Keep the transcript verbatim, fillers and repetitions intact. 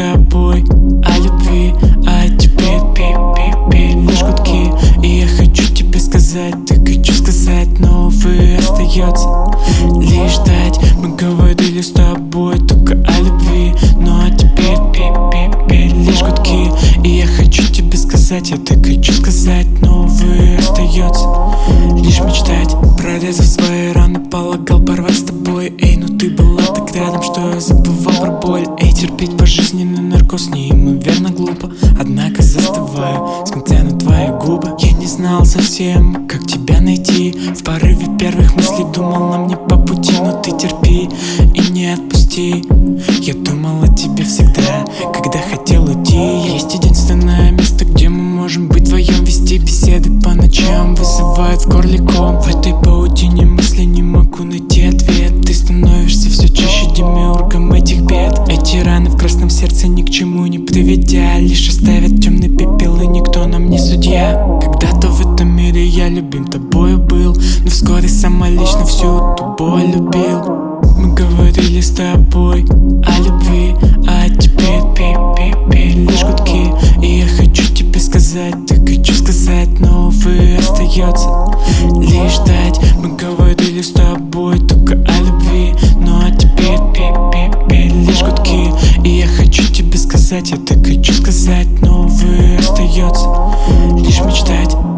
тобой о любви, а теперь пи-пи-пи лишь гудки. И я хочу тебе сказать, так хочу сказать, но, увы, остается лишь ждать. Мы говорили с тобой только о любви, но а теперь пи-пи-пи лишь гудки. И я хочу тебе сказать, я так хочу сказать, но, увы, остается лишь мечтать. Прорезав свои раны, полагал порвать с тобой. Эй, ну ты была так рядом, что я забывал про боль. Эй, терпеть пожизненный наркоз неимоверно глупо, однако застываю, смотря на твои губы. Я не знал совсем, как тебя найти. В порыве первых мыслей думал, нам не по пути, но ты терпи и не отпусти. Я думал о тебе всегда, когда хотел уйти. Есть единственное место, где мы можем быть вдвоем, вести беседы по ночам, вызывает в горле ком. В этой паутине мыслей не могу найти ответ. Ты становишься все чаще демиургом этих бед. Эти раны в красном сердце ни к чему не приведя, лишь оставят темный пепел, и никто нам не судья. Когда-то в этом мире я любим тобою был, но вскоре сама лично всю эту боль любил. Мы говорили с тобой о любви, а теперь пи-пи-пи лишь гудки. И я хочу тебе сказать, так хочу сказать, но, увы, остается лишь ждать. Мы говорили с тобой только о любви, но а теперь пи-пи-пи лишь гудки. И я хочу тебе сказать, я так хочу сказать, но, увы, остается лишь мечтать.